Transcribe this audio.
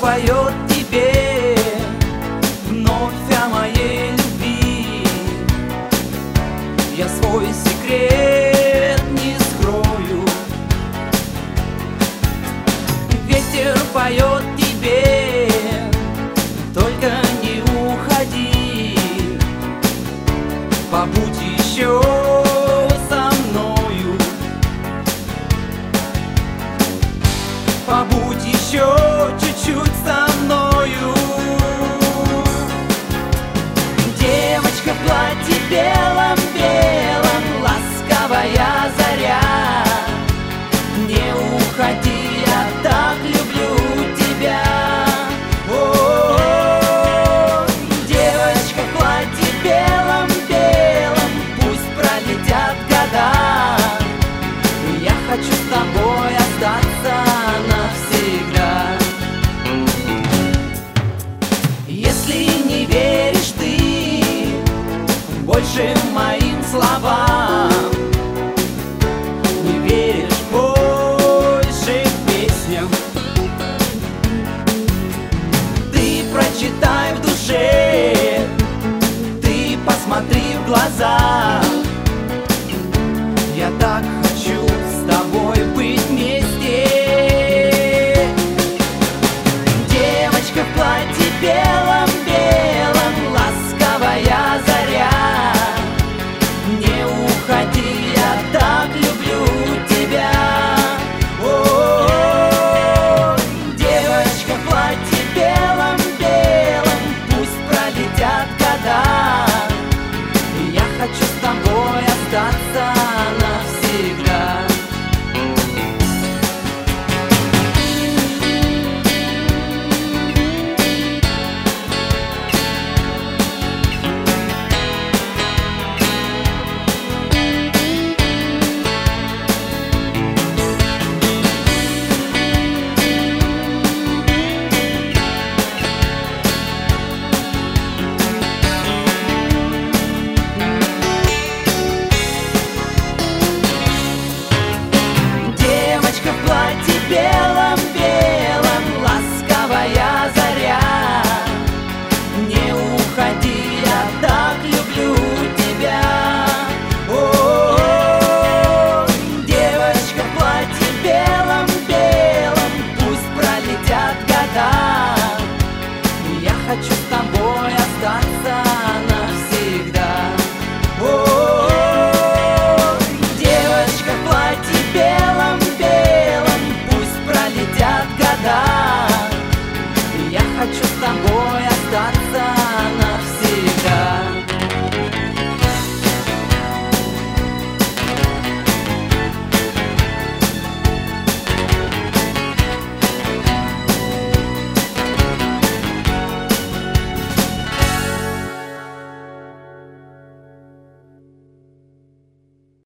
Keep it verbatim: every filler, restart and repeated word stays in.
поет тебе вновь о моей любви. Я свой секрет не скрою. Ветер поет тебе, только не уходи, побудь еще со мною, побудь еще чуть-чуть со мною. Девочка в платье белом-белом, ласковая заря, не уходи, я так люблю тебя. О-о-о, девочка в платье белом-белом, пусть пролетят года, я хочу с тобой остаться навсегда. Если не веришь ты больше моим словам, не веришь больше песням, ты прочитай в душе, ты посмотри в глаза. Я так